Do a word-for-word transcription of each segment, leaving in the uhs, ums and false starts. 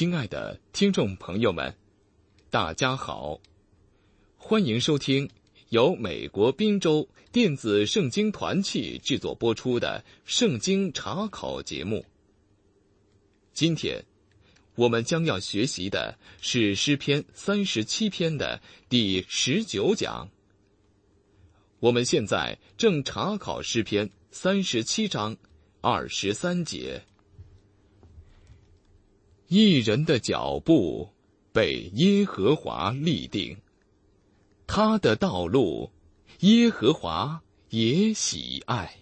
亲爱的听众朋友们，大家好，欢迎收听由美国宾州电子圣经团契制作播出的圣经查考节目。今天我们将要学习的是诗篇三十七篇的第十九讲。我们现在正查考诗篇三十七章二十三节。义人的脚步被耶和华立定，他的道路耶和华也喜爱。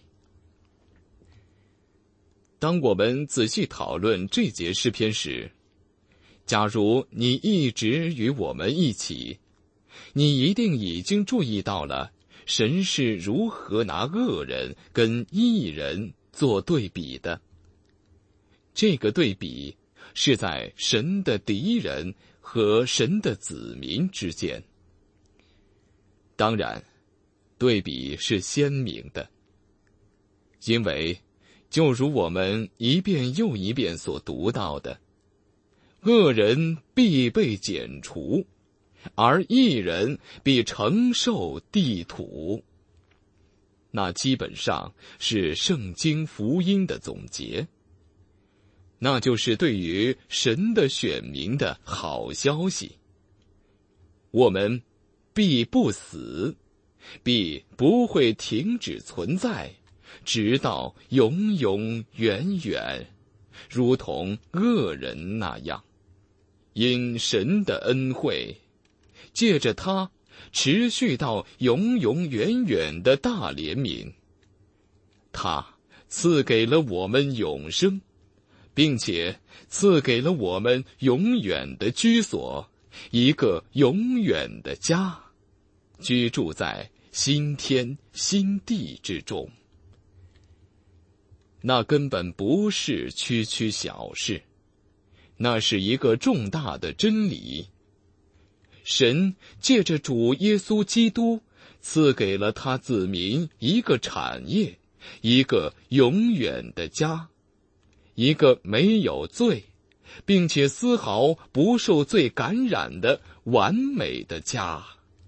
当我们仔细讨论这节诗篇时，假如你一直与我们一起，你一定已经注意到了神是如何拿恶人跟义人做对比的。这个对比是在神的敌人和神的子民之间。当然，对比是鲜明的，因为就如我们一遍又一遍所读到的，恶人必被剪除，而义人必承受地土。那基本上是圣经福音的总结，那就是对于神的选民的好消息。我们必不死，必不会停止存在，直到永永远远，如同恶人那样。因神的恩惠，借着他持续到永永远远的大怜悯，他赐给了我们永生，并且赐给了我们永远的居所，一个永远的家，居住在新天新地之中。那根本不是区区小事，那是一个重大的真理。神借着主耶稣基督赐给了他子民一个产业，一个永远的家，一个没有罪，并且丝毫不受罪感染的完美的家。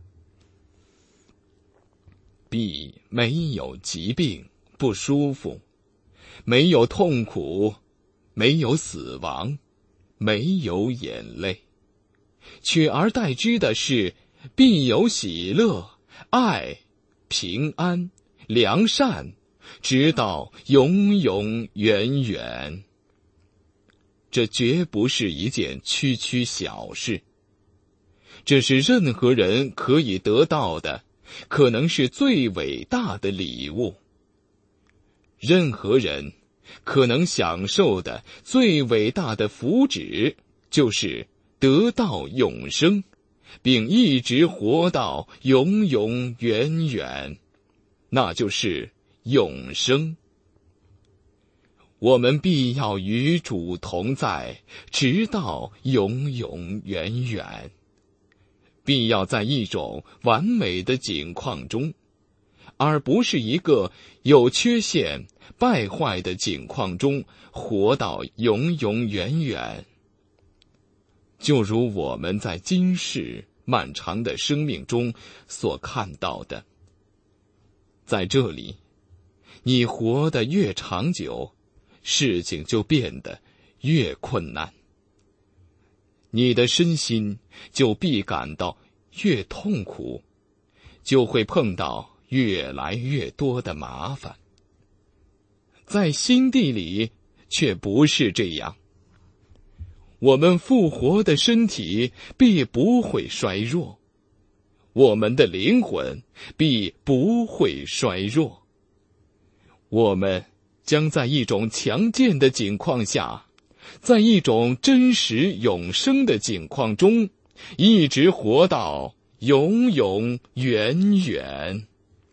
必没有疾病、不舒服，没有痛苦，没有死亡，没有眼泪，取而代之的是必有喜乐、爱、平安、良善，直到永永远远。这绝不是一件区区小事，这是任何人可以得到的，可能是最伟大的礼物。任何人可能享受的最伟大的福祉，就是得到永生，并一直活到永永远远，那就是永生。我们必要与主同在，直到永永远远，必要在一种完美的境况中，而不是一个有缺陷、败坏的境况中活到永永远远。就如我们在今世漫长的生命中所看到的，在这里，你活得越长久，事情就变得越困难，你的身心就必感到越痛苦，就会碰到越来越多的麻烦。在新地里却不是这样，我们复活的身体必不会衰弱，我们的灵魂必不会衰弱，我们将在一种强健的境况下，在一种真实永生的境况中，一直活到永永远远。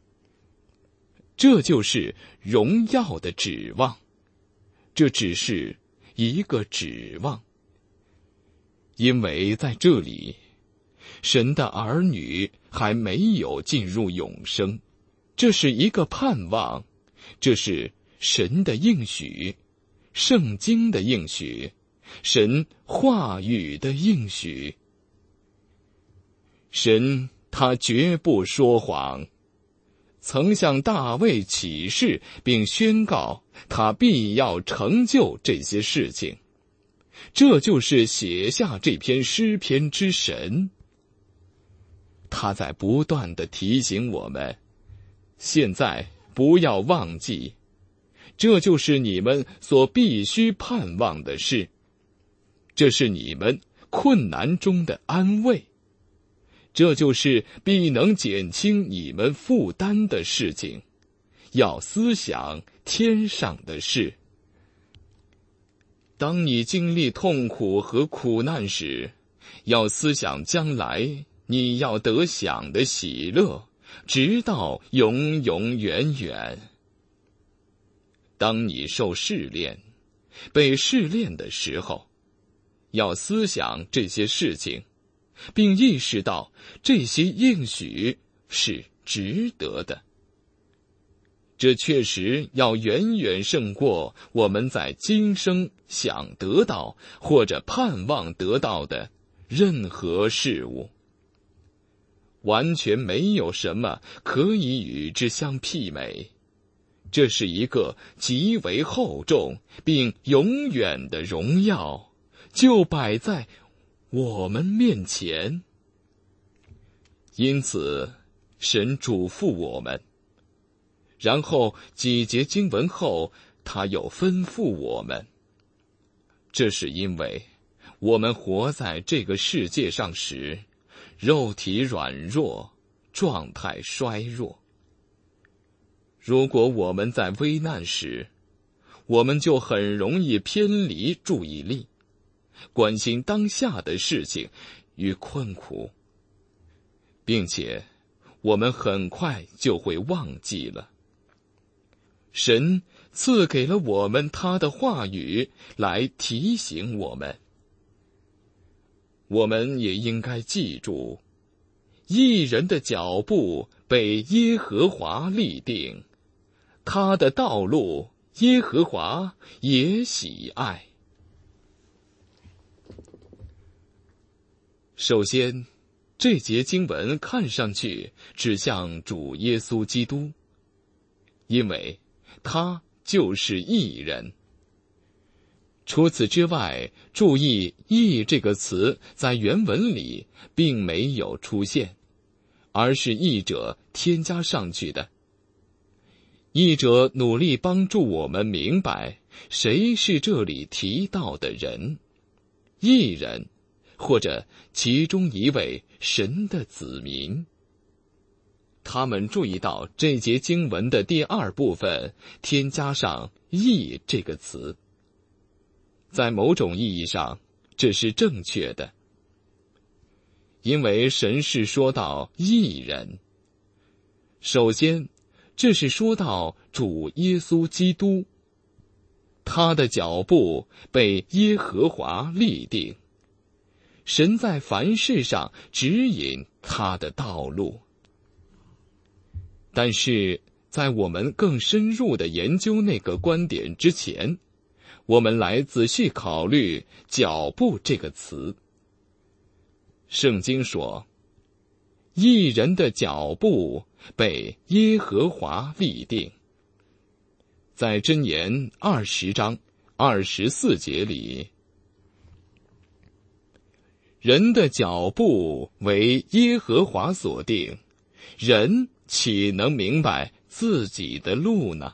这就是荣耀的指望，这只是一个指望。因为在这里，神的儿女还没有进入永生，这是一个盼望，这是神的应许，圣经的应许， 神话语的应许。神他绝不说谎，曾向大卫起誓，并宣告他必要成就这些事情。这就是写下这篇诗篇之神。他在不断地提醒我们，现在不要忘记，这就是你们所必须盼望的事，这是你们困难中的安慰，这就是必能减轻你们负担的事情。要思想天上的事。当你经历痛苦和苦难时，要思想将来你要得享的喜乐，直到永永远远。当你受试炼、被试炼的时候，要思想这些事情，并意识到这些应许是值得的。这确实要远远胜过我们在今生想得到或者盼望得到的任何事物。完全没有什么可以与之相媲美。这是一个极为厚重并永远的荣耀，就摆在我们面前。因此，神嘱咐我们，然后几节经文后，他又吩咐我们。这是因为我们活在这个世界上时，肉体软弱，状态衰弱。如果我们在危难时，我们就很容易偏离注意力，关心当下的事情与困苦，并且我们很快就会忘记了。神赐给了我们他的话语来提醒我们。我们也应该记住，义人的脚步被耶和华立定，他的道路耶和华也喜爱。首先，这节经文看上去指向主耶稣基督，因为他就是义人。除此之外，注意“义”这个词在原文里并没有出现，而是译者添加上去的。译者努力帮助我们明白谁是这里提到的人，义人，或者其中一位神的子民。他们注意到这节经文的第二部分添加上“义”这个词。在某种意义上，这是正确的，因为神是说到义人。首先，这是说到主耶稣基督，他的脚步被耶和华立定，神在凡事上指引他的道路。但是，在我们更深入地研究那个观点之前，我们来仔细考虑“脚步”这个词。圣经说，义人的脚步被耶和华立定。在箴言二十章二十四节里，人的脚步为耶和华所定，人岂能明白自己的路呢？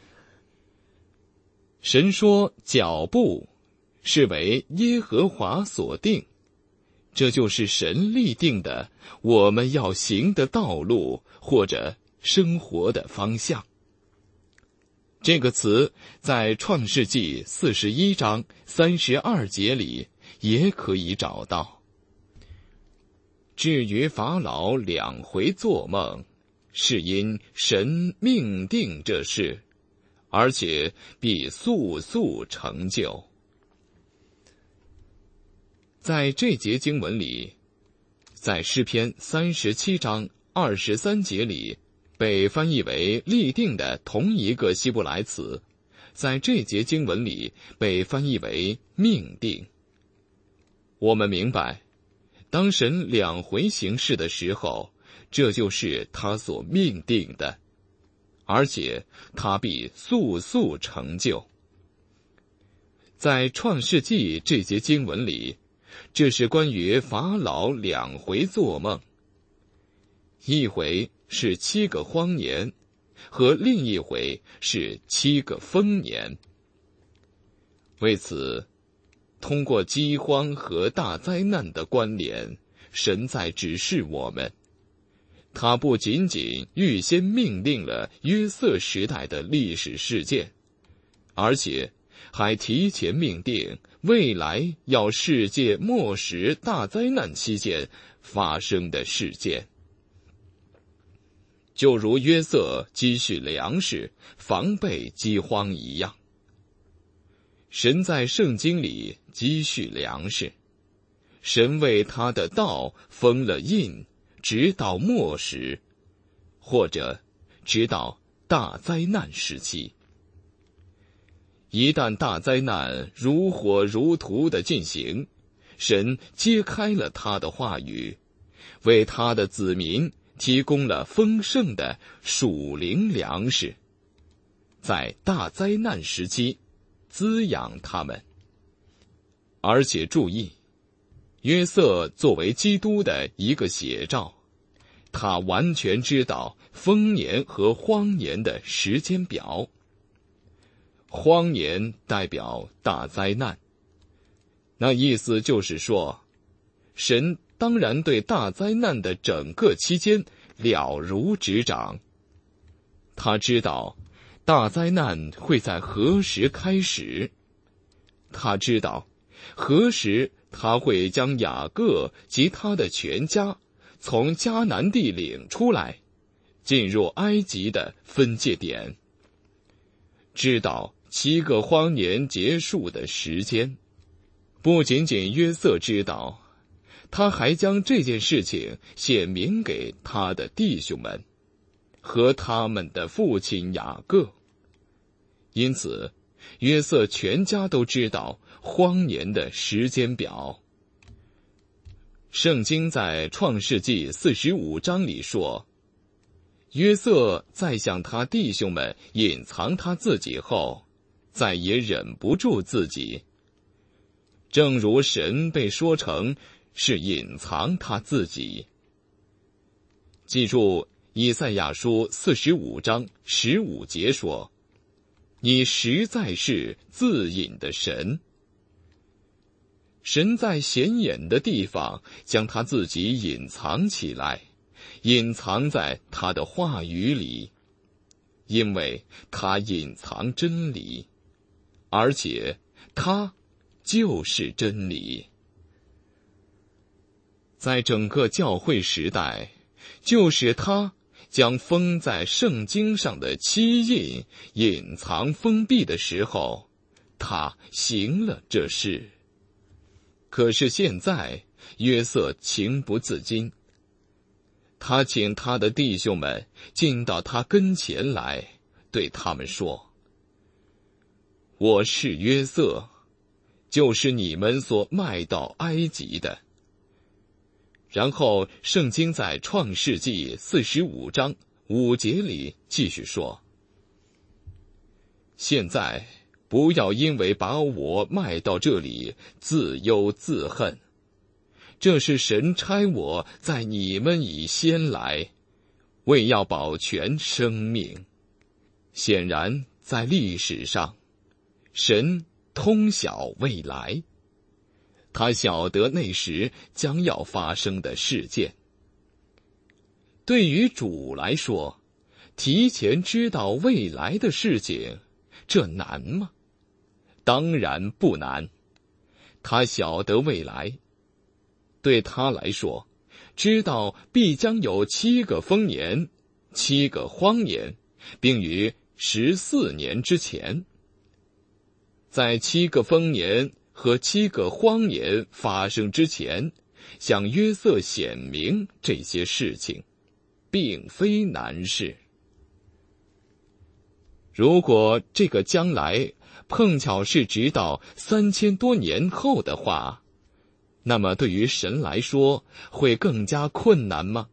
神说脚步是为耶和华所定，这就是神立定的我们要行的道路或者生活的方向。这个词在创世纪四十一章三十二节里也可以找到。至于法老两回做梦，是因神命定这事，而且必速速成就。在这节经文里，在诗篇三十七章二十三节里，被翻译为立定的同一个希伯来词， 在这节经文里被翻译为命定。我们明白，当神两回行事的时候，这就是他所命定的，而且他必速速成就。在创世纪这节经文里，这是关于法老两回做梦，一回是七个荒年，和另一回是七个丰年。为此，通过饥荒和大灾难的关联，神在指示我们，他不仅仅预先命令了约瑟时代的历史事件，而且还提前命定未来要世界末时大灾难期间发生的事件。就如约瑟积蓄粮食，防备饥荒一样，神在圣经里积蓄粮食，神为他的道封了印，直到末时，或者直到大灾难时期。一旦大灾难如火如荼地进行，神揭开了他的话语，为他的子民提供了丰盛的属灵粮食，在大灾难时期滋养他们。而且注意，约瑟作为基督的一个写照，他完全知道丰年和荒年的时间表。荒年代表大灾难，那意思就是说，神当然对大灾难的整个期间了如指掌。他知道大灾难会在何时开始，他知道何时他会将雅各及他的全家从迦南地领出来，进入埃及的分界点，知道七个荒年结束的时间。不仅仅约瑟知道，他还将这件事情显明给他的弟兄们和他们的父亲雅各。因此，约瑟全家都知道荒年的时间表。圣经在创世纪四十五章里说，约瑟在向他弟兄们隐藏他自己后，再也忍不住自己，正如神被说成是隐藏他自己。记住以赛亚书四十五章十五节说，你实在是自隐的神。神在显眼的地方将他自己隐藏起来，隐藏在他的话语里，因为他隐藏真理，而且他就是真理。在整个教会时代，就是他将封在圣经上的七印隐藏封闭的时候，他行了这事。可是现在，约瑟情不自禁，他请他的弟兄们进到他跟前来，对他们说，我是约瑟，就是你们所卖到埃及的。然后圣经在创世纪四十五章五节里继续说，现在不要因为把我卖到这里自忧自恨，这是神差我在你们以先来，为要保全生命。显然在历史上，神通晓未来，他晓得那时将要发生的事件。对于主来说，提前知道未来的事情，这难吗？当然不难。他晓得未来，对他来说，知道必将有七个丰年，七个荒年，并于十四年之前。在七个丰年和七个荒年发生之前，向约瑟显明这些事情，并非难事。 如果这个将来碰巧是直到三千多年后的话，那么对于神来说会更加困难吗？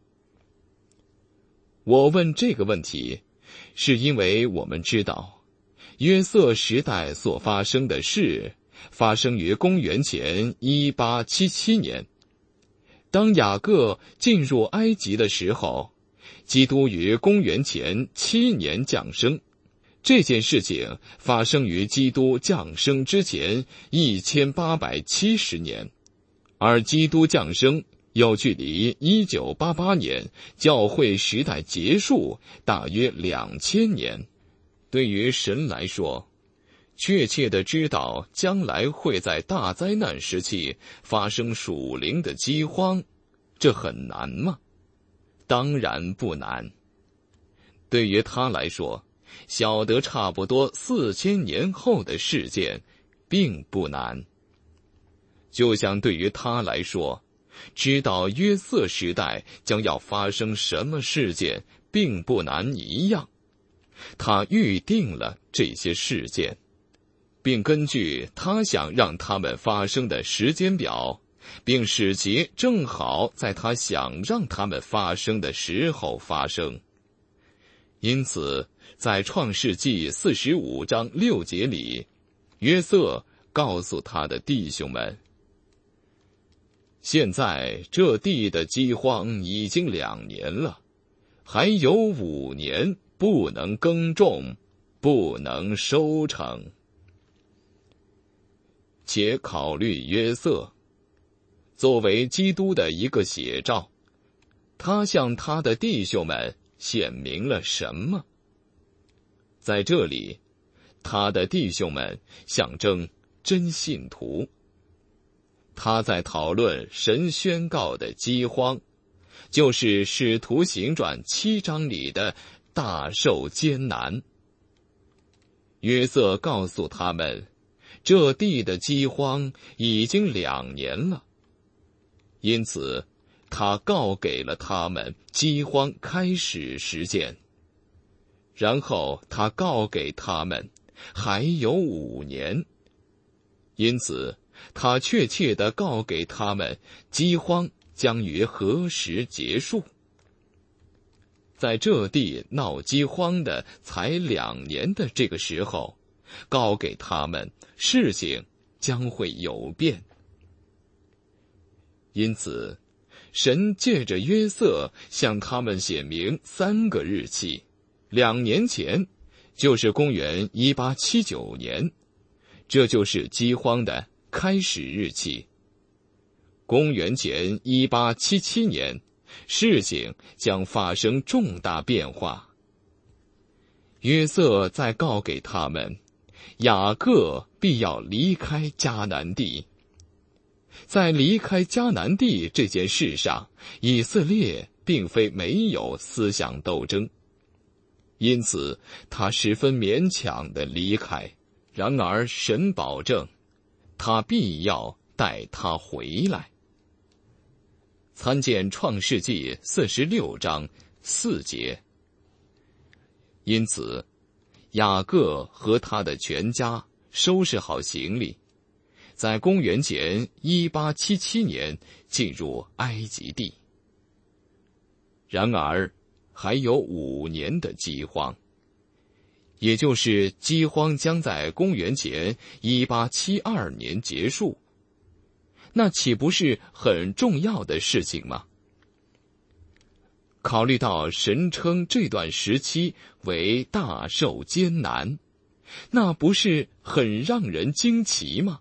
我问这个问题，是因为我们知道，约瑟时代所发生的事，发生于公元前一八七七年。当雅各进入埃及的时候，基督于公元前七年降生。这件事情发生于基督降生之前一千八百七十年，而基督降生又距离一九八八年教会时代结束大约两千年。对于神来说，确切地知道将来会在大灾难时期发生属灵的饥荒，这很难吗？当然不难。对于他来说，晓得差不多四千年后的事件并不难，就像对于他来说，知道约瑟时代将要发生什么事件并不难一样。他预定了这些事件，并根据他想让他们发生的时间表，并使其正好在他想让他们发生的时候发生。因此在创世纪四十五章六节里，约瑟告诉他的弟兄们，现在这地的饥荒已经两年了，还有五年不能耕种，不能收成。且考虑约瑟作为基督的一个写照，他向他的弟兄们显明了什么？在这里，他的弟兄们象征真信徒。他在讨论神宣告的饥荒，就是使徒行传七章里的大受艰难。约瑟告诉他们，这地的饥荒已经两年了，因此他告给了他们饥荒开始时间，然后他告给他们还有五年，因此他确切地告给他们饥荒将于何时结束。在这地闹饥荒的才两年的这个时候，告给他们事情将会有变。因此神借着约瑟向他们显明三个日期，两年前就是公元一八七九年，这就是饥荒的开始日期。公元前一八七七年，事情将发生重大变化。约瑟在告给他们，雅各必要离开迦南地。在离开迦南地这件事上，以色列并非没有思想斗争，因此他十分勉强地离开。然而神保证，他必要带他回来。参见创世纪四十六章四节。因此雅各和他的全家收拾好行李，在公元前一八七七年进入埃及地。然而还有五年的饥荒，也就是饥荒将在公元前一八七二年结束，那岂不是很重要的事情吗？考虑到神称这段时期为大受艰难，那不是很让人惊奇吗？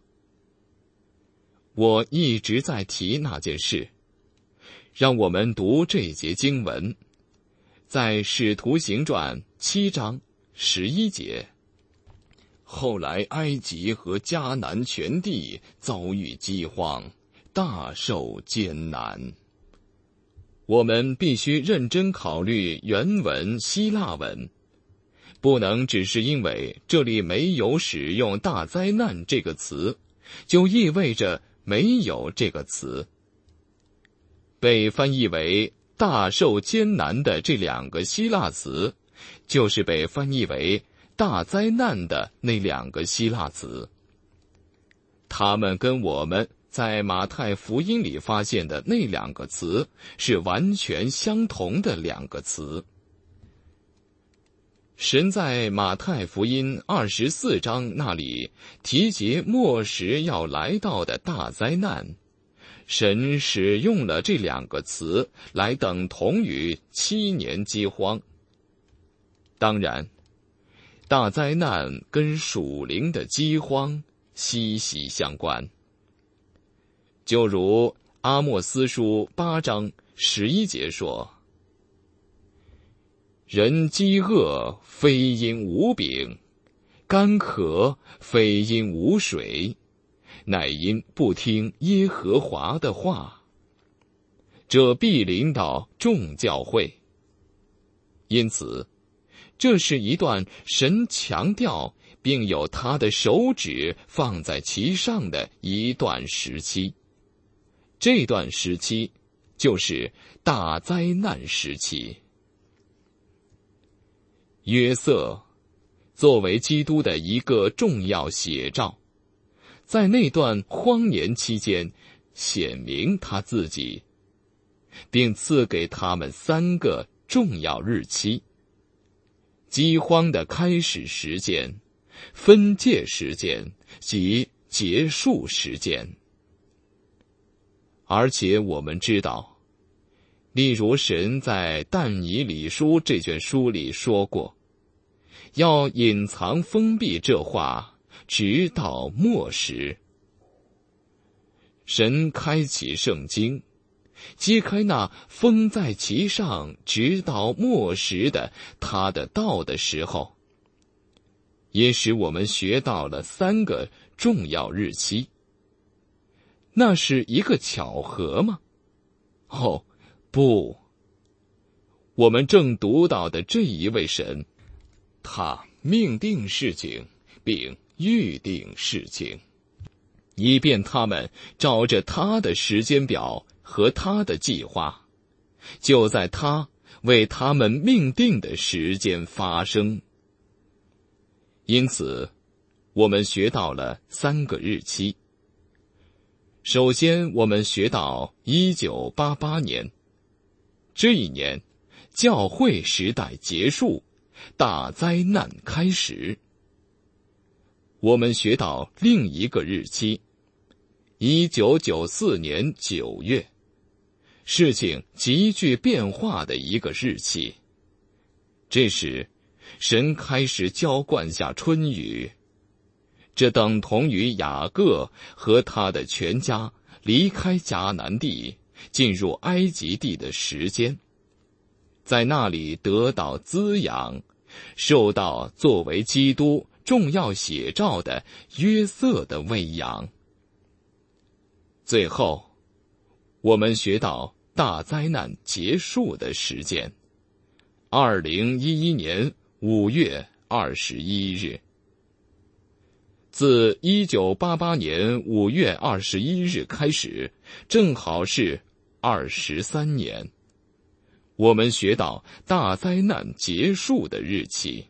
我一直在提那件事，让我们读这节经文，在使徒行传七章十一节。后来埃及和迦南全地遭遇饥荒，大受艰难。我们必须认真考虑原文希腊文，不能只是因为这里没有使用大灾难这个词，就意味着没有这个词。被翻译为大受艰难的这两个希腊词，就是被翻译为大灾难的那两个希腊词。它们跟我们在马太福音里发现的那两个词是完全相同的两个词。神在马太福音二十四章那里提及末时要来到的大灾难，神使用了这两个词来等同于七年饥荒。当然，大灾难跟属灵的饥荒息息相关。就如阿莫斯书八章十一节说：人饥饿非因无饼，干渴非因无水，乃因不听耶和华的话。这必临到众教会。因此，这是一段神强调并有他的手指放在其上的一段时期。这段时期就是大灾难时期。约瑟作为基督的一个重要写照，在那段荒年期间显明他自己，并赐给他们三个重要日期：饥荒的开始时间、分界时间及结束时间。而且我们知道，例如神在但以理书这卷书里说过，要隐藏封闭这话，直到末时。神开启圣经，揭开那封在其上直到末时的他的道的时候，也使我们学到了三个重要日期。那是一个巧合吗？哦，不。我们正读到的这一位神，他命定事情并预定事情，以便他们照着他的时间表和他的计划，就在他为他们命定的时间发生。因此，我们学到了三个日期。首先，我们学到一九八八年，这一年，教会时代结束，大灾难开始。我们学到另一个日期，一九九四年九月，事情急剧变化的一个日期。这时，神开始浇灌下春雨，这等同于雅各和他的全家离开迦南地，进入埃及地的时间，在那里得到滋养，受到作为基督重要写照的约瑟的喂养。最后，我们学到大灾难结束的时间，二零一一年五月二十一日。自一九八八年五月二十一日开始，正好是二十三年。我们学到大灾难结束的日期。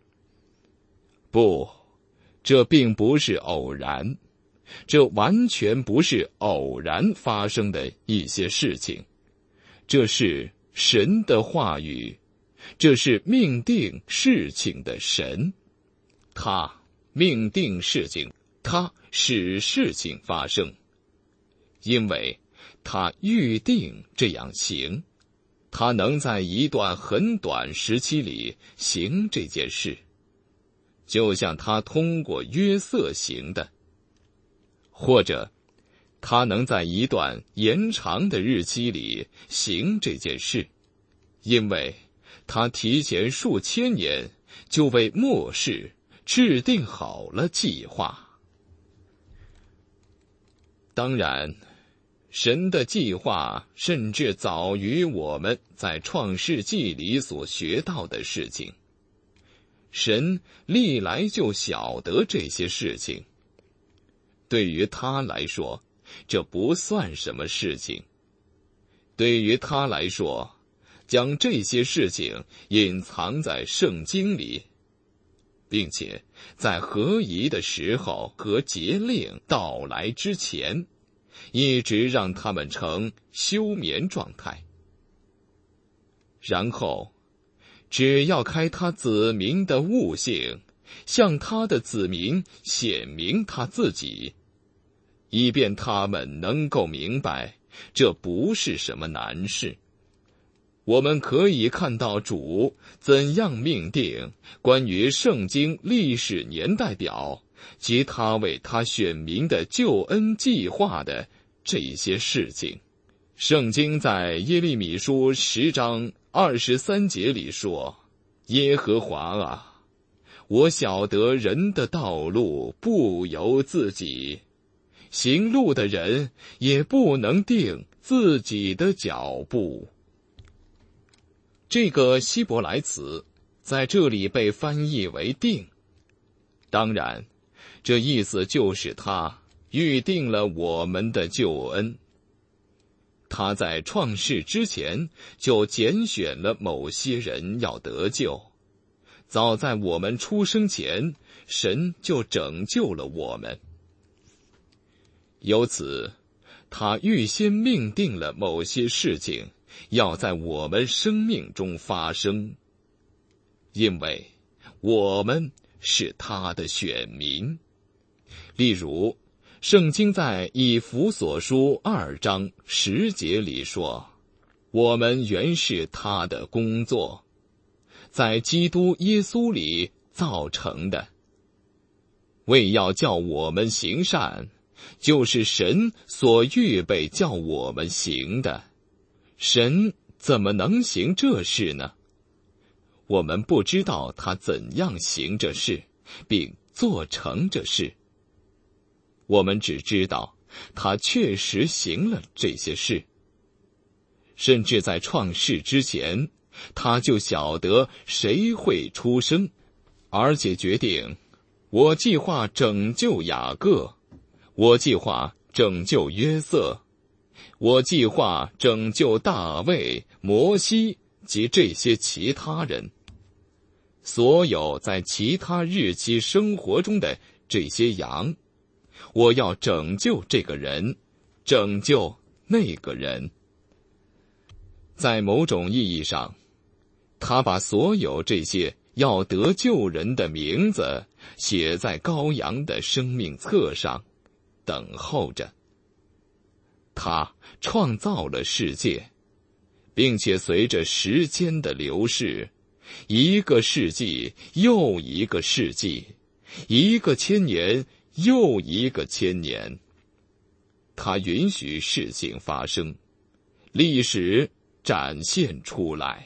不，这并不是偶然，这完全不是偶然发生的一些事情，这是神的话语，这是命定事情的神，他命定事情，他使事情发生，因为他预定这样行，他能在一段很短时期里行这件事，就像他通过约瑟行的，或者他能在一段延长的日期里行这件事，因为他提前数千年就为末世制定好了计划。当然，神的计划甚至早于我们在创世纪里所学到的事情。神历来就晓得这些事情，对于他来说，这不算什么事情。对于他来说，将这些事情隐藏在圣经里， 并且在合宜的时候和节令到来之前，一直让他们呈休眠状态。然后，只要开他子民的悟性，向他的子民显明他自己，以便他们能够明白，这不是什么难事。我们可以看到主怎样命定关于圣经历史年代表及他为他选民的救恩计划的这些事情。圣经在耶利米书十章二十三节里说：耶和华啊，我晓得人的道路不由自己，行路的人也不能定自己的脚步。这个希伯来词在这里被翻译为定，当然，这意思就是他预定了我们的救恩。他在创世之前就拣选了某些人要得救，早在我们出生前，神就拯救了我们。由此，他预先命定了某些事情要在我们生命中发生，因为我们是他的选民。例如，圣经在以弗所书二章十节里说：我们原是他的工作，在基督耶稣里造成的，为要叫我们行善，就是神所预备叫我们行的。神怎么能行这事呢？我们不知道他怎样行这事，并做成这事。我们只知道他确实行了这些事。甚至在创世之前，他就晓得谁会出生，而且决定：我计划拯救雅各，我计划拯救约瑟，我计划拯救大卫、摩西及这些其他人。所有在其他日期生活中的这些羊，我要拯救这个人，拯救那个人。在某种意义上，他把所有这些要得救人的名字写在羔羊的生命册上，等候着。他创造了世界，并且随着时间的流逝，一个世纪又一个世纪，一个千年又一个千年，他允许事情发生，历史展现出来。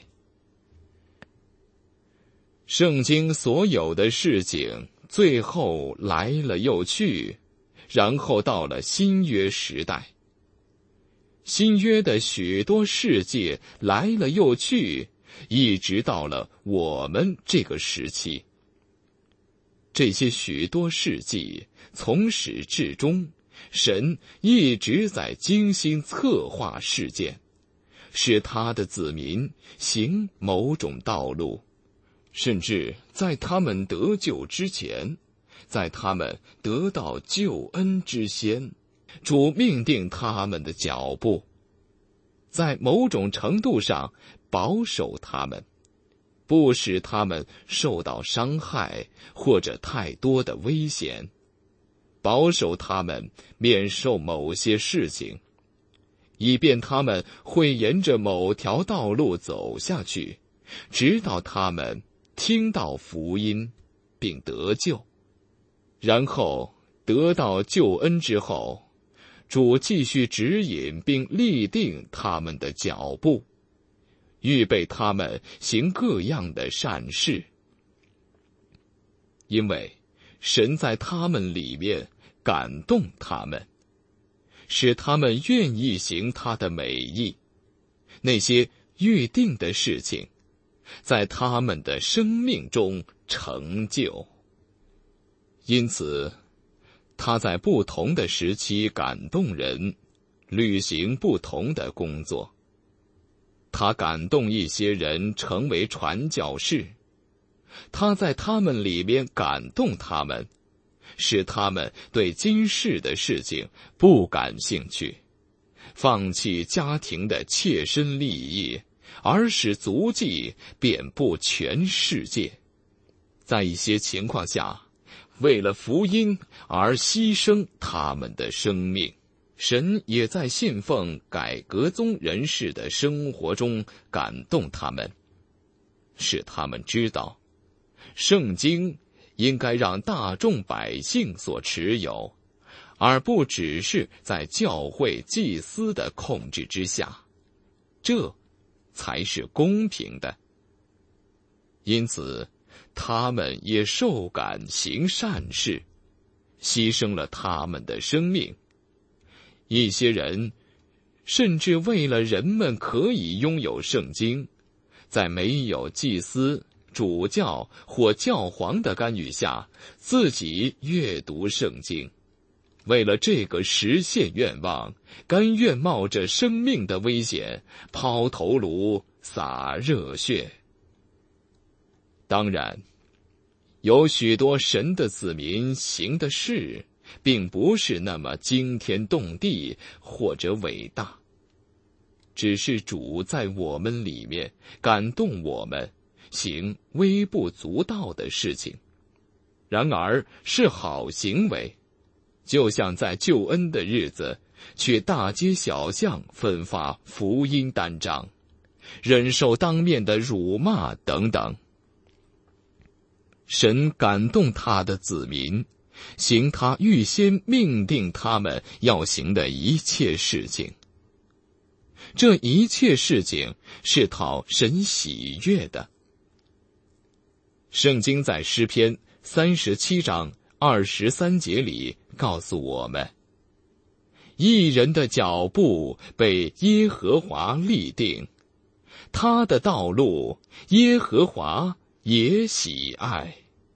圣经所有的事情最后来了又去，然后到了新约时代。新约的许多世界来了又去，一直到了我们这个时期。这些许多世纪从始至终，神一直在精心策划事件，使他的子民行某种道路，甚至在他们得救之前，在他们得到救恩之先，主命定他们的脚步，在某种程度上保守他们，不使他们受到伤害或者太多的危险，保守他们免受某些事情，以便他们会沿着某条道路走下去，直到他们听到福音并得救。然后得到救恩之后，主继续指引并立定他们的脚步，预备他们行各样的善事，因为神在他们里面感动他们，使他们愿意行他的美意。那些预定的事情在他们的生命中成就。因此，他在不同的时期感动人，履行不同的工作。他感动一些人成为传教士， 他在他们里面感动他们，使他们对今世的事情不感兴趣，放弃家庭的切身利益，而使足迹遍布全世界。在一些情况下，为了福音而牺牲他们的生命。神也在信奉改革宗人士的生活中感动他们，使他们知道，圣经应该让大众百姓所持有，而不只是在教会祭司的控制之下，这才是公平的。因此，他们也受感行善事，牺牲了他们的生命。一些人甚至为了人们可以拥有圣经，在没有祭司、主教或教皇的干预下，自己阅读圣经。为了这个实现愿望，甘愿冒着生命的危险，抛头颅洒热血。当然，有许多神的子民行的事并不是那么惊天动地或者伟大，只是主在我们里面感动我们，行微不足道的事情，然而是好行为，就像在救恩的日子去大街小巷分发福音单张，忍受当面的辱骂等等。神感动他的子民，行他预先命定他们要行的一切事情。这一切事情是讨神喜悦的。圣经在诗篇三十七章二十三节里告诉我们，义人的脚步被耶和华立定，他的道路耶和华也喜爱。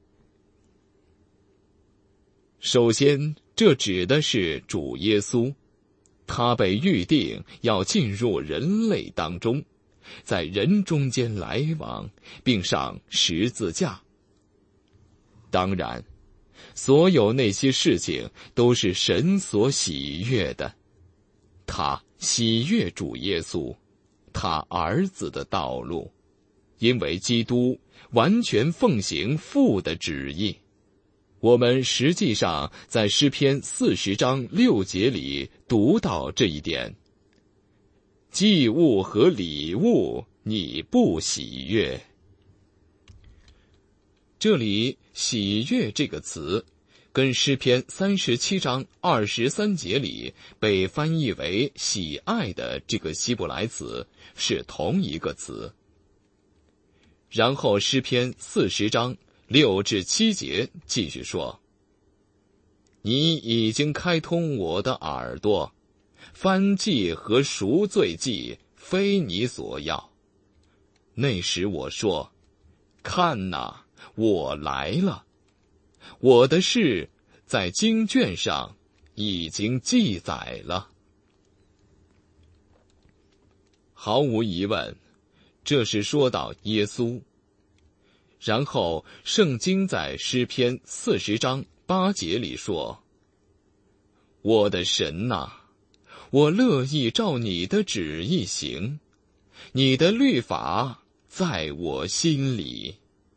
首先，这指的是主耶稣，他被预定要进入人类当中，在人中间来往，并上十字架。当然，所有那些事情都是神所喜悦的，他喜悦主耶稣，他儿子的道路，因为基督完全奉行父的旨意。我们实际上在诗篇四十章六节里读到这一点。祭物和礼物你不喜悦。这里喜悦这个词跟诗篇三十七章二十三节里被翻译为喜爱的这个希伯来词是同一个词。然后诗篇四十章六至七节继续说，你已经开通我的耳朵，翻祭和赎罪祭非你所要。那时我说，看哪，我来了，我的事在经卷上已经记载了。毫无疑问，这是说到耶稣。然后圣经在诗篇四十章八节里说，我的神哪，我乐意照你的旨意行，你的律法在我心里。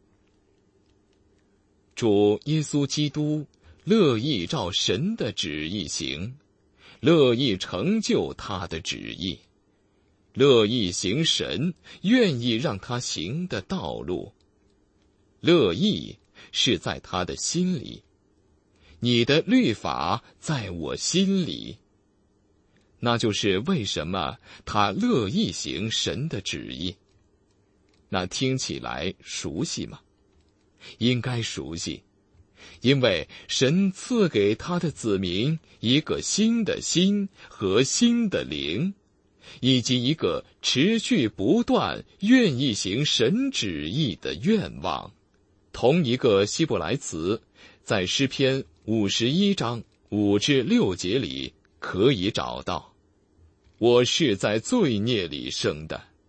主耶稣基督乐意照神的旨意行，乐意成就他的旨意，乐意行神愿意让他行的道路。乐意是在他的心里，你的律法在我心里。那就是为什么他乐意行神的旨意。那听起来熟悉吗？应该熟悉，因为神赐给他的子民一个新的心和新的灵，以及一个持续不断愿意行神旨意的愿望。同一个希伯来词在诗篇五十一章五至六节里可以找到，我是在罪孽里生的，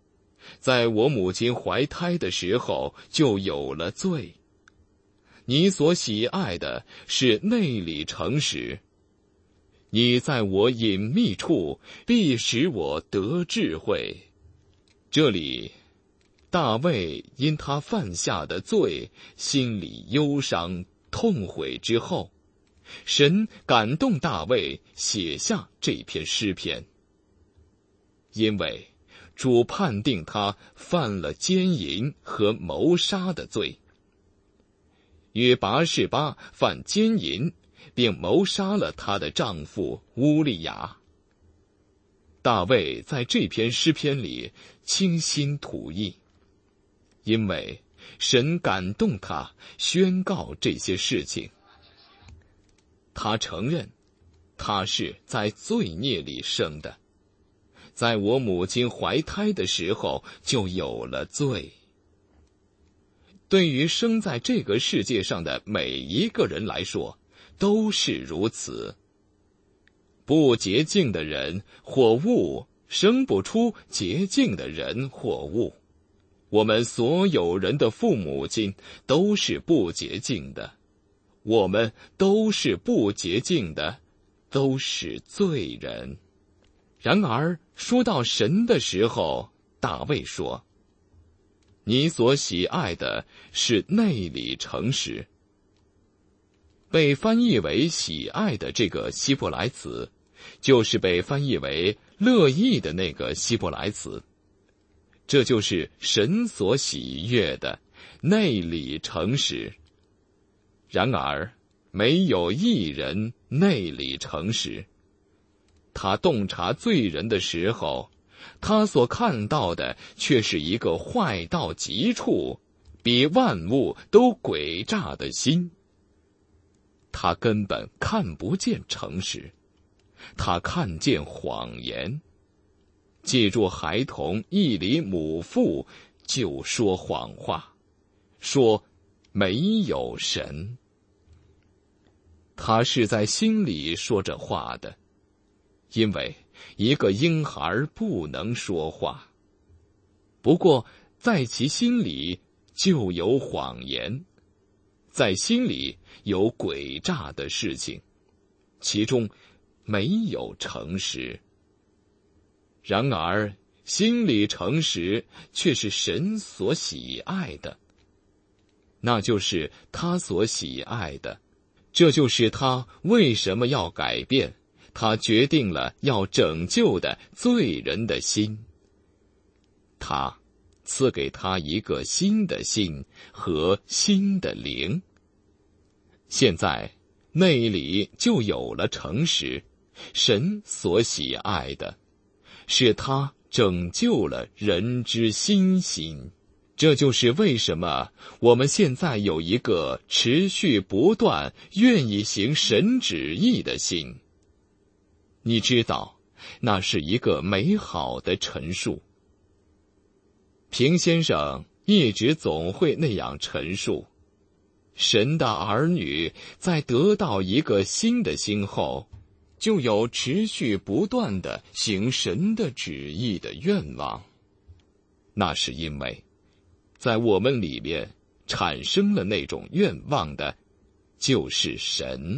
在我母亲怀胎的时候就有了罪。你所喜爱的是内里诚实，你在我隐秘处必使我得智慧。这里大卫因他犯下的罪心里忧伤痛悔之后，神感动大卫写下这篇诗篇，因为主判定他犯了奸淫和谋杀的罪，与拔示巴犯奸淫并谋杀了她的丈夫乌利亚。大卫在这篇诗篇里倾心吐意，因为神感动他宣告这些事情。他承认他是在罪孽里生的，在我母亲怀胎的时候就有了罪。对于生在这个世界上的每一个人来说都是如此。不洁净的人或物生不出洁净的人或物。我们所有人的父母亲都是不洁净的，我们都是不洁净的，都是罪人。然而说到神的时候，大卫说，你所喜爱的是内里诚实。被翻译为喜爱的这个希伯来词，就是被翻译为乐意的那个希伯来词。这就是神所喜悦的内里诚实。然而没有一人内里诚实。他洞察罪人的时候，他所看到的却是一个坏到极处，比万物都诡诈的心。他根本看不见诚实，他看见谎言。记住，孩童一离母腹就说谎话，说没有神。他是在心里说着话的，因为一个婴孩不能说话。不过在其心里就有谎言，在心里有诡诈的事情，其中没有诚实。然而心里诚实却是神所喜爱的，那就是他所喜爱的。这就是他为什么要改变，他决定了要拯救的罪人的心。他赐给他一个新的心和新的灵。现在内里就有了诚实，神所喜爱的是他拯救了人之心心。这就是为什么我们现在有一个持续不断愿意行神旨意的心。你知道，那是一个美好的陈述。平先生一直总会那样陈述，神的儿女在得到一个新的心后，就有持续不断的行神的旨意的愿望。那是因为在我们里面产生了那种愿望的，就是神。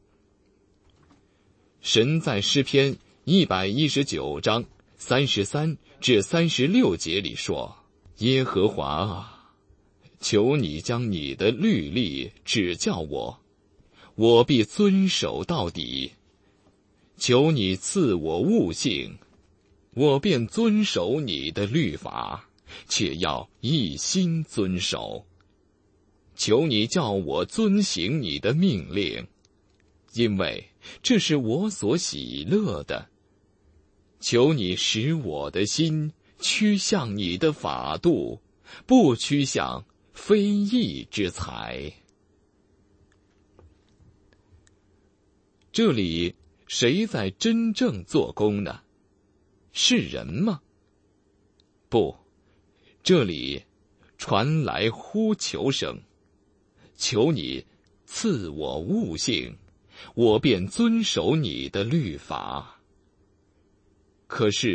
神在诗篇一百一十九章三十三至三十六节里说：耶和华啊，求你将你的律例指教我，我必遵守到底。求你赐我悟性，我便遵守你的律法，且要一心遵守。求你叫我遵行你的命令，因为这是我所喜乐的。求你使我的心趋向你的法度，不趋向非义之财。这里谁在真正做工呢？是人吗？不，这里传来呼求声，求你赐我悟性，我便遵守你的律法。可是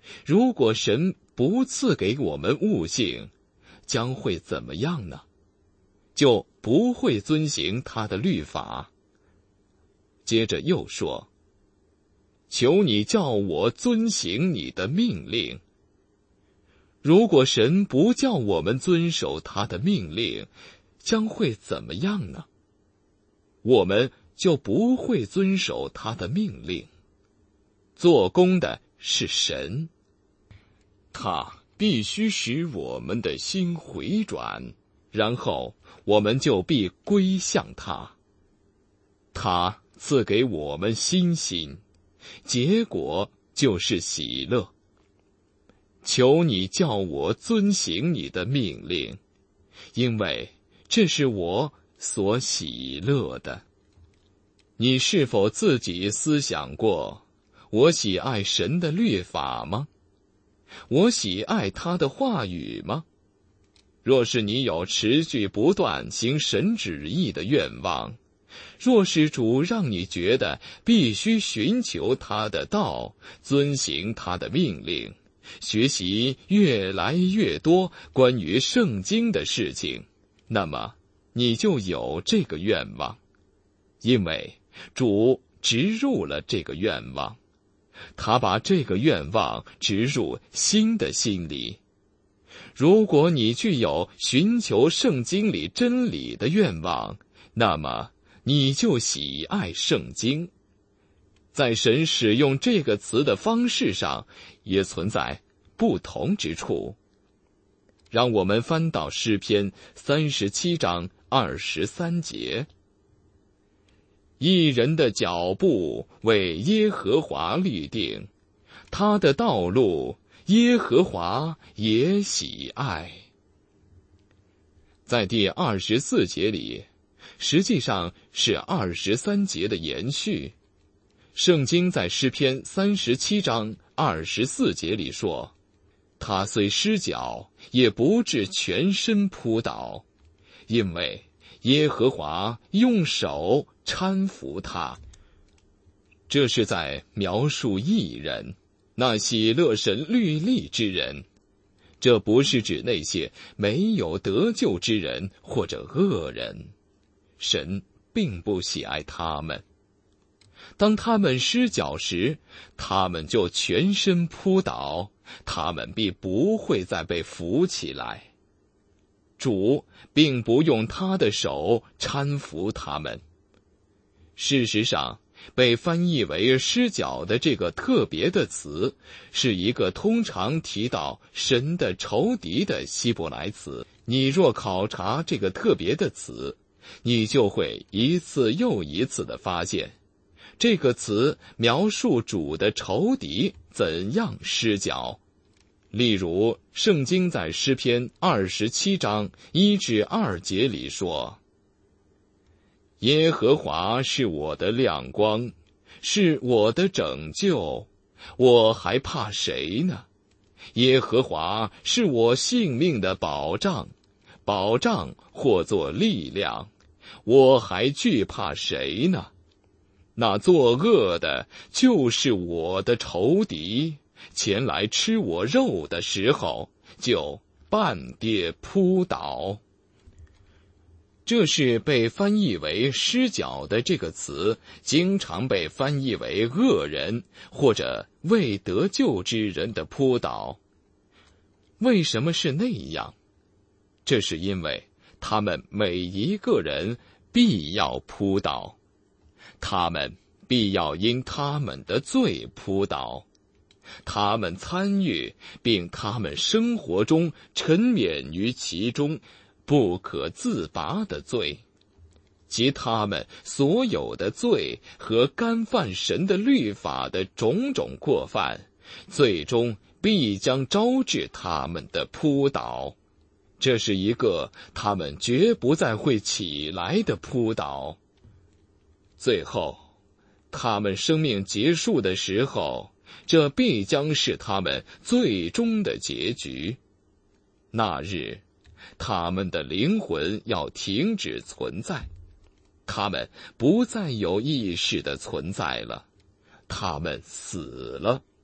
如果神不赐给我们悟性，将会怎么样呢？就不会遵行他的律法。接着又说，求你叫我遵行你的命令。如果神不叫我们遵守他的命令，将会怎么样呢？我们就不会遵守他的命令。做工的是神，他必须使我们的心回转，然后我们就必归向他。他赐给我们新心，结果就是喜乐。求你叫我遵行你的命令，因为这是我所喜乐的。你是否自己思想过，我喜爱神的律法吗？我喜爱他的话语吗？若是你有持续不断行神旨意的愿望，若是主让你觉得必须寻求他的道，遵行他的命令，学习越来越多关于圣经的事情，那么你就有这个愿望，因为主植入了这个愿望，他把这个愿望植入新的心里。如果你具有寻求圣经里真理的愿望，那么你就喜爱圣经。在神使用这个词的方式上也存在不同之处。让我们翻到诗篇三十七章二十三节。义人的脚步为耶和华立定，他的道路耶和华也喜爱。在第二十四节里，实际上是二十三节的延续。圣经在诗篇三十七章二十四节里说，他虽失脚，也不至全身扑倒，因为耶和华用手搀扶他。这是在描述义人，那喜乐神律例之人。这不是指那些没有得救之人或者恶人，神并不喜爱他们。当他们失脚时，他们就全身扑倒，他们必不会再被扶起来。主并不用他的手搀扶他们。事实上，被翻译为失脚的这个特别的词，是一个通常提到神的仇敌的希伯来词。你若考察这个特别的词，你就会一次又一次地发现，这个词描述主的仇敌怎样失脚。例如，圣经在诗篇二十七章一至二节里说，耶和华是我的亮光，是我的拯救，我还怕谁呢？耶和华是我性命的保障，保障或作力量，我还惧怕谁呢？那作恶的就是我的仇敌，前来吃我肉的时候，就半跌扑倒。这是被翻译为失脚的这个词，经常被翻译为恶人或者未得救之人的扑倒。为什么是那样？这是因为他们每一个人必要扑倒，他们必要因他们的罪扑倒，他们参与并他们生活中沉湎于其中不可自拔的罪，即他们所有的罪和干犯神的律法的种种过犯，最终必将招致他们的扑倒。这是一个他们绝不再会起来的扑倒。最后，他们生命结束的时候，这必将是他们最终的结局。那日，他们的灵魂要停止存在，他们不再有意识的存在了，他们死了，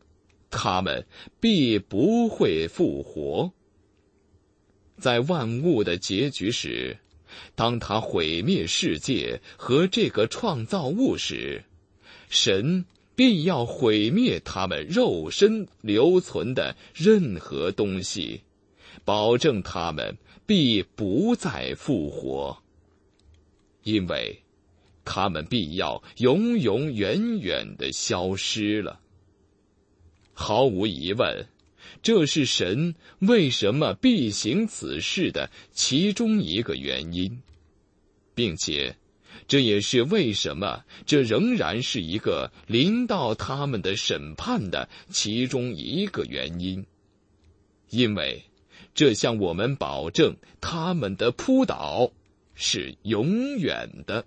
他们必不会复活。在万物的结局时，当他毁灭世界和这个创造物时，神必要毁灭他们肉身留存的任何东西，保证他们必不再复活，因为他们必要永永远远地消失了。毫无疑问，这是神为什么必行此事的其中一个原因，并且这也是为什么这仍然是一个临到他们的审判的其中一个原因，因为这向我们保证他们的扑倒是永远的。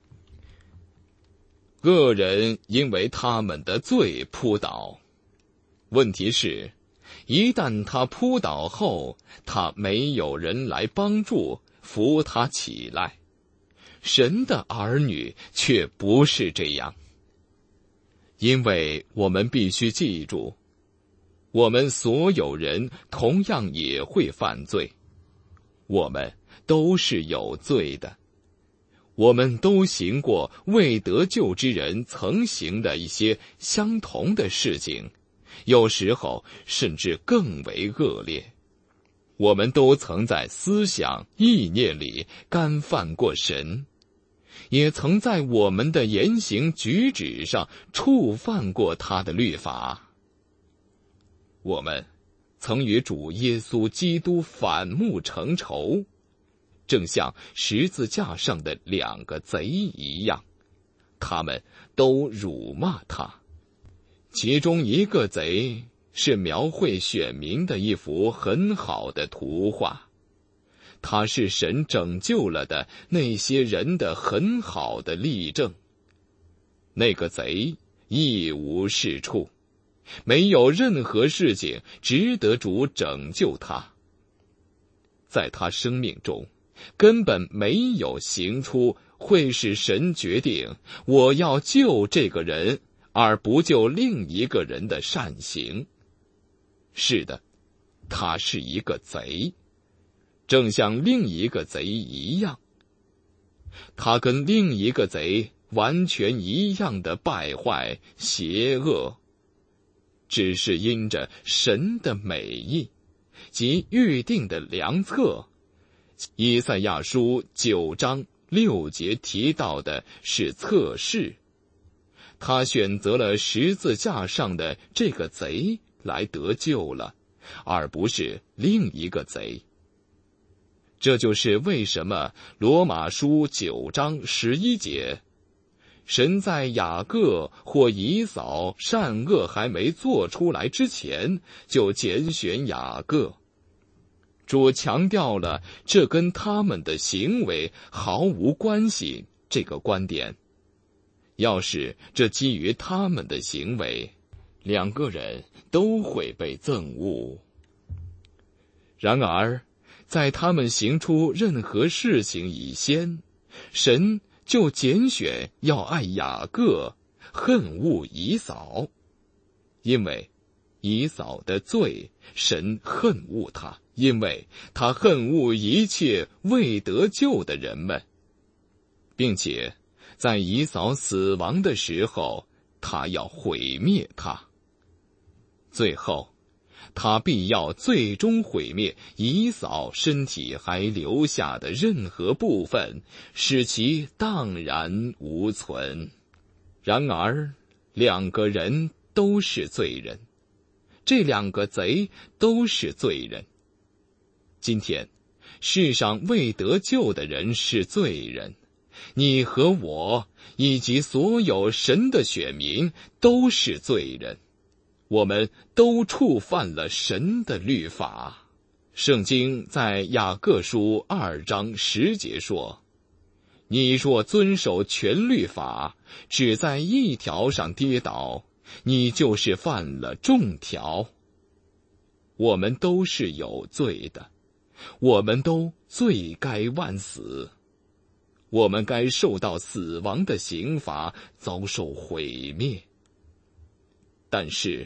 恶人因为他们的罪扑倒，问题是，一旦他扑倒后，他没有人来帮助扶他起来。神的儿女却不是这样，因为我们必须记住，我们所有人同样也会犯罪，我们都是有罪的，我们都行过未得救之人曾行的一些相同的事情，有时候甚至更为恶劣。我们都曾在思想、意念里干犯过神，也曾在我们的言行举止上触犯过他的律法。我们曾与主耶稣基督反目成仇，正像十字架上的两个贼一样，他们都辱骂他。其中一个贼是描绘选民的一幅很好的图画，他是神拯救了的那些人的很好的例证。那个贼一无是处，没有任何事情值得主拯救他。在他生命中，根本没有行出会使神决定我要救这个人而不救另一个人的善行。是的，他是一个贼，正像另一个贼一样。他跟另一个贼完全一样的败坏、邪恶，只是因着神的美意及预定的良策。以赛亚书九章六节提到的是测试，他选择了十字架上的这个贼来得救了，而不是另一个贼。这就是为什么罗马书九章十一节，神在雅各或以扫善恶还没做出来之前，就拣选雅各。主强调了这跟他们的行为毫无关系这个观点。要是这基于他们的行为，两个人都会被憎恶。然而，在他们行出任何事情以先，神就拣选要爱雅各，恨恶以扫。因为以扫的罪，神恨恶他，因为他恨恶一切未得救的人们，并且在以扫死亡的时候，他要毁灭他。最后，他必要最终毁灭以扫身体还留下的任何部分，使其荡然无存。然而，两个人都是罪人，这两个贼都是罪人。今天，世上未得救的人是罪人，你和我以及所有神的选民都是罪人。我们都触犯了神的律法。圣经在雅各书二章十节说，你若遵守全律法，只在一条上跌倒，你就是犯了众条。我们都是有罪的，我们都罪该万死，我们该受到死亡的刑罚，遭受毁灭。但是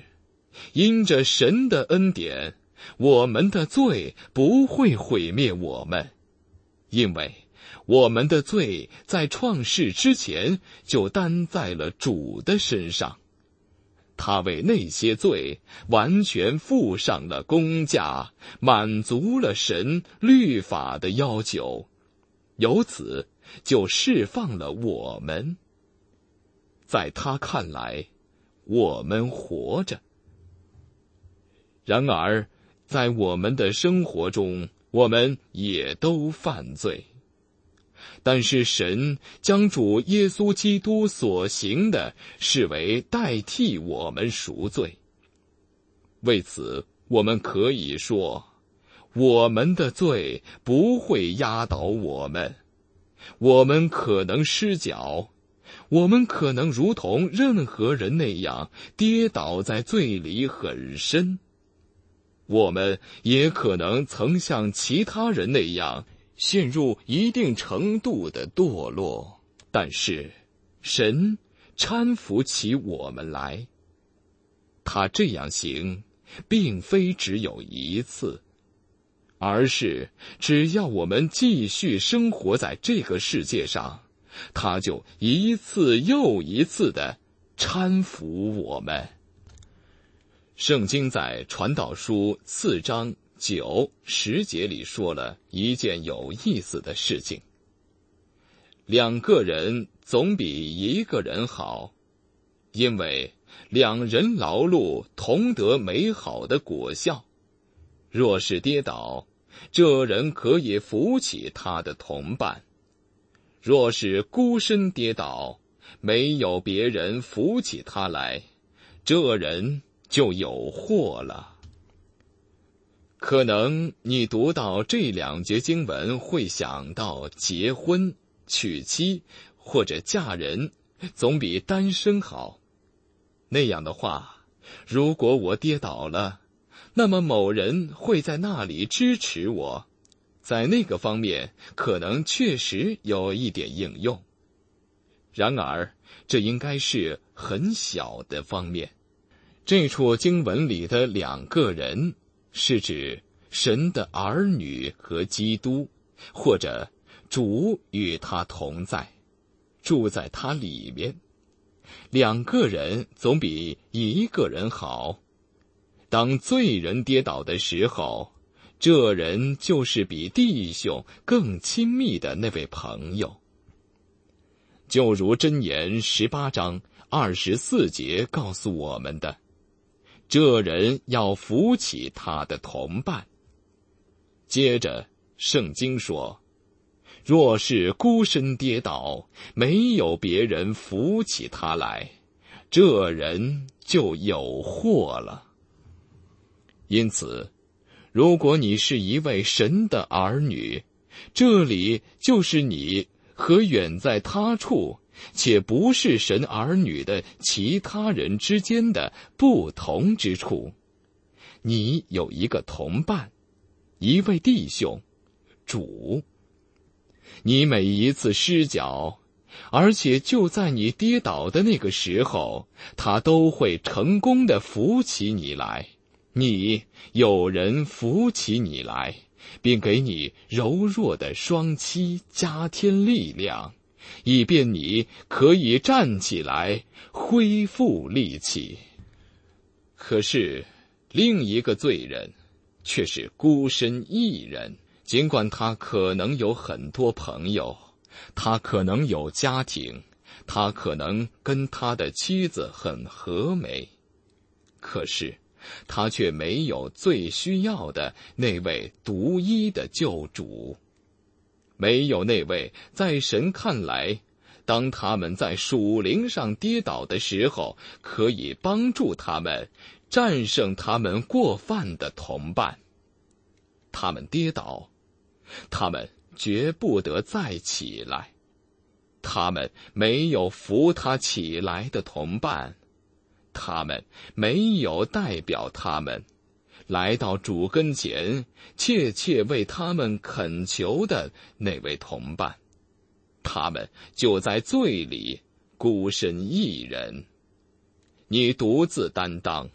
因着神的恩典，我们的罪不会毁灭我们，因为我们的罪在创世之前就担在了主的身上，他为那些罪完全付上了工价，满足了神律法的要求，由此就释放了我们。在他看来，我们活着。然而，在我们的生活中，我们也都犯罪。但是神将主耶稣基督所行的视为代替我们赎罪。为此，我们可以说，我们的罪不会压倒我们。我们可能失脚，我们可能如同任何人那样跌倒在罪里很深。我们也可能曾像其他人那样陷入一定程度的堕落，但是神搀扶起我们来。他这样行，并非只有一次，而是只要我们继续生活在这个世界上，他就一次又一次地搀扶我们。圣经在传道书四章九十节里说了一件有意思的事情：两个人总比一个人好，因为两人劳碌同得美好的果效。若是跌倒，这人可以扶起他的同伴；若是孤身跌倒，没有别人扶起他来，这人就有祸了。可能你读到这两节经文会想到结婚、娶妻或者嫁人总比单身好。那样的话，如果我跌倒了，那么某人会在那里支持我，在那个方面可能确实有一点应用。然而，这应该是很小的方面。这处经文里的两个人是指神的儿女和基督，或者主与他同在，住在他里面。两个人总比一个人好。当罪人跌倒的时候，这人就是比弟兄更亲密的那位朋友。就如箴言十八章二十四节告诉我们的，这人要扶起他的同伴。接着圣经说，若是孤身跌倒，没有别人扶起他来，这人就有祸了。因此，如果你是一位神的儿女，这里就是你和远在他处且不是神儿女的其他人之间的不同之处。你有一个同伴，一位弟兄，主。你每一次失脚，而且就在你跌倒的那个时候，他都会成功地扶起你来。你有人扶起你来，并给你柔弱的双膝加添力量，以便你可以站起来，恢复力气。可是另一个罪人却是孤身一人，尽管他可能有很多朋友，他可能有家庭，他可能跟他的妻子很和美，可是他却没有最需要的那位独一的救主，没有那位在神看来，当他们在属灵上跌倒的时候，可以帮助他们战胜他们过犯的同伴。他们跌倒，他们绝不得再起来，他们没有扶他起来的同伴，他们没有代表他们来到主跟前切切为他们恳求的那位同伴，他们就在罪里孤身一人。你独自担当，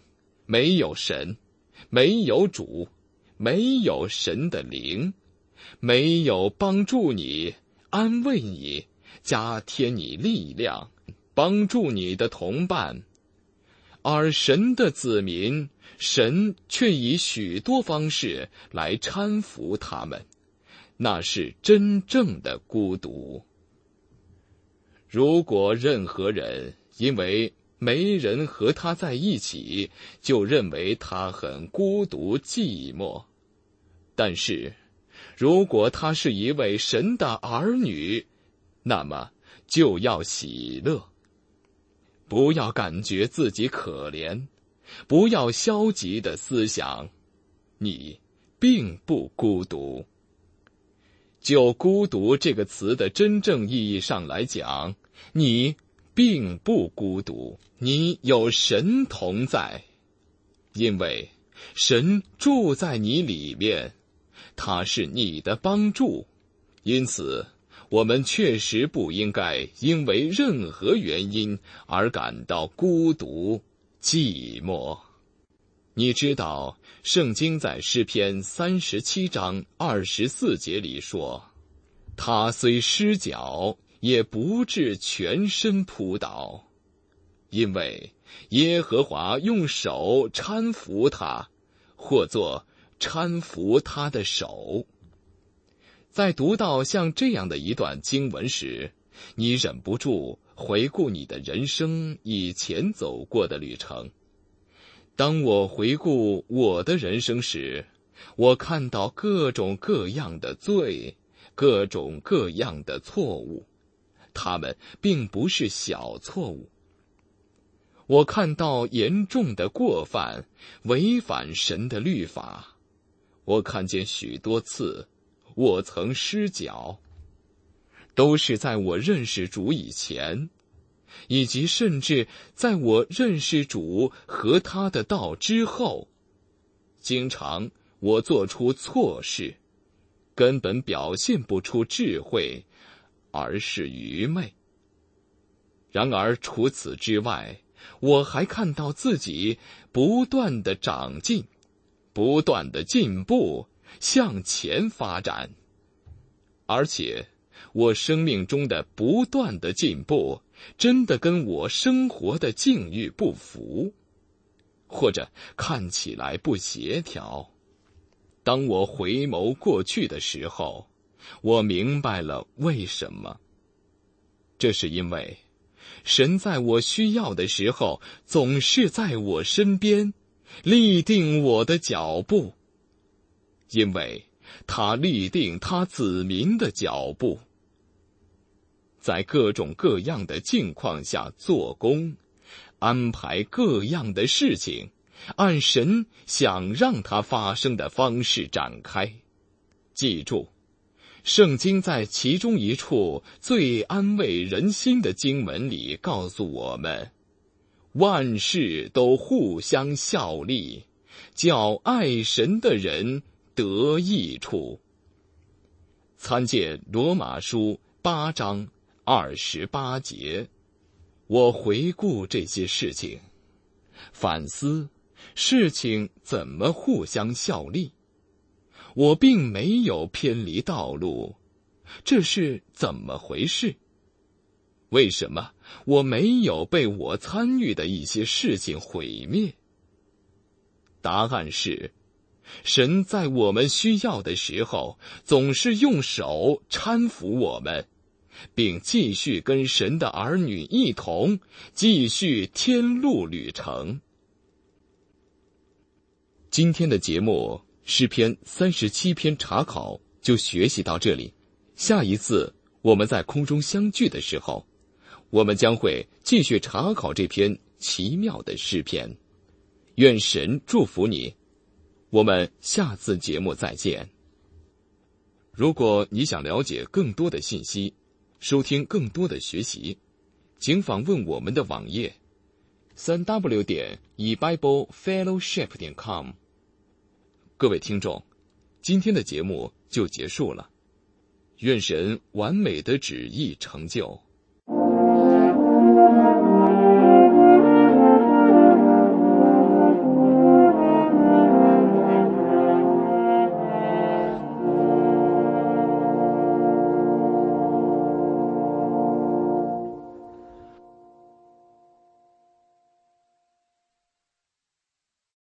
没有神，没有主，没有神的灵，没有帮助你、安慰你、加添你力量、帮助你的同伴。而神的子民，神却以许多方式来搀扶他们，那是真正的孤独。如果任何人因为没人和他在一起，就认为他很孤独寂寞，但是如果他是一位神的儿女，那么就要喜乐。不要感觉自己可怜，不要消极的思想，你并不孤独。就孤独这个词的真正意义上来讲，你并不孤独，你有神同在，因为神住在你里面，他是你的帮助。因此我们确实不应该因为任何原因而感到孤独、寂寞。你知道，圣经在诗篇三十七章二十四节里说，他虽失脚，也不至全身扑倒，因为耶和华用手搀扶他，或作搀扶他的手。在读到像这样的一段经文时，你忍不住回顾你的人生以前走过的旅程。当我回顾我的人生时，我看到各种各样的罪，各种各样的错误，它们并不是小错误。我看到严重的过犯，违反神的律法。我看见许多次我曾失脚，都是在我认识主以前，以及甚至在我认识主和他的道之后。经常我做出错事，根本表现不出智慧，而是愚昧。然而除此之外，我还看到自己不断的长进，不断的进步，向前发展。而且我生命中的不断的进步真的跟我生活的境遇不符，或者看起来不协调。当我回眸过去的时候，我明白了为什么。这是因为神在我需要的时候总是在我身边，立定我的脚步，因为他立定他子民的脚步，在各种各样的境况下做工，安排各样的事情，按神想让它发生的方式展开。记住，圣经在其中一处最安慰人心的经文里告诉我们，万事都互相效力，叫爱神的人得益处。参见罗马书八章二十八节。我回顾这些事情，反思事情怎么互相效力。我并没有偏离道路，这是怎么回事？为什么我没有被我参与的一些事情毁灭？答案是，神在我们需要的时候，总是用手搀扶我们，并继续跟神的儿女一同继续天路旅程。今天的节目诗篇三十七篇查考就学习到这里，下一次我们在空中相聚的时候，我们将会继续查考这篇奇妙的诗篇。愿神祝福你，我们下次节目再见。如果你想了解更多的信息，收听更多的学习，请访问我们的网页三 w 点 e bible fellowship 点 com。 各位听众，今天的节目就结束了，愿神完美的旨意成就。